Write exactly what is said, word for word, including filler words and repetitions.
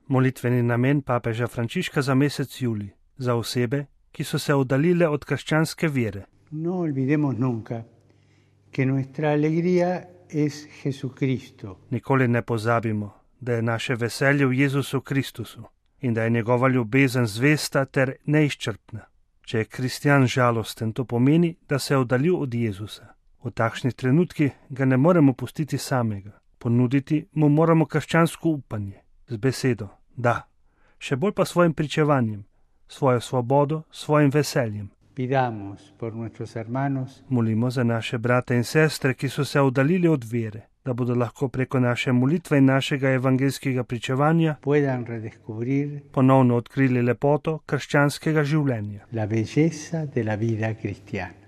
Molitveni namen papeža Frančiška za mesec julij, za osebe, ki so se oddaljile od krščanske vere. No olvidemos nunca que nuestra alegría es Jesucristo. Nikoli ne pozabimo, da je naše veselje v Jezusu Kristusu in da je njegova ljubezen zvesta ter neizčrpna. Če je kristjan žalosten, to pomeni, da se je oddaljil od Jezusa. V takšnih trenutkih ga ne moremo pustiti samega. Ponuditi mu moramo krščansko upanje, z besedo, da, še bolj pa svojim pričevanjem, svojo svobodo, svojim veseljem. Pidamos por nuestros hermanos. Molimo za naše brate in sestre, ki so se oddaljili od vere, da bodo lahko preko naše molitve in našega evangelskega pričevanja puedan redescubrir ponovno odkrili lepoto krščanskega življenja. la belleza de la vida cristiana.